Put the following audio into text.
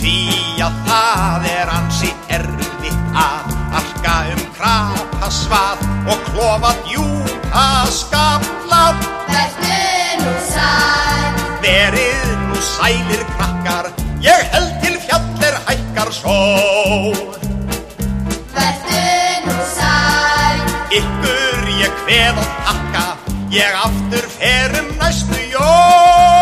Því að það ansi erfitt að arka krapasvað og klofa djúpa skaflar. Vertu nú sæl. Verið nú sælir krakkar, ég held til fjallir hækkar sól. Vertu nú sæl. Ykkur ég kveð og takka, ég aftur fer næstu jól.